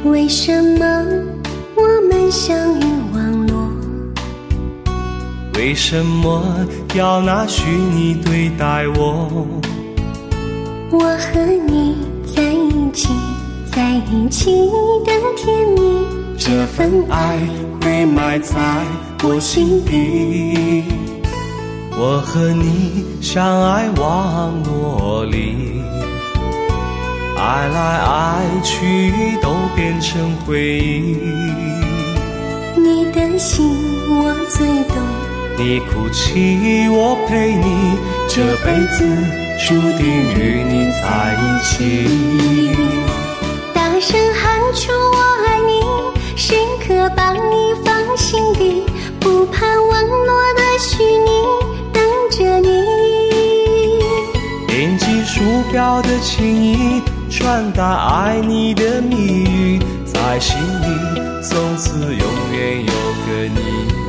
为什么我们相遇网络？ 为什么要拿虚拟对待我？ 我和你在一起，在一起的甜蜜， 这份爱会埋在我心底。我和你相爱网络里，爱来爱去都变成回忆。 你的心我最懂， 你哭泣我陪你，这辈子注定与你在一起。 大声喊出我爱你，时刻把你放心底，不怕网络的虚拟，等着你。 点击鼠标的情意，传达爱你的密语，在心里从此永远有个你。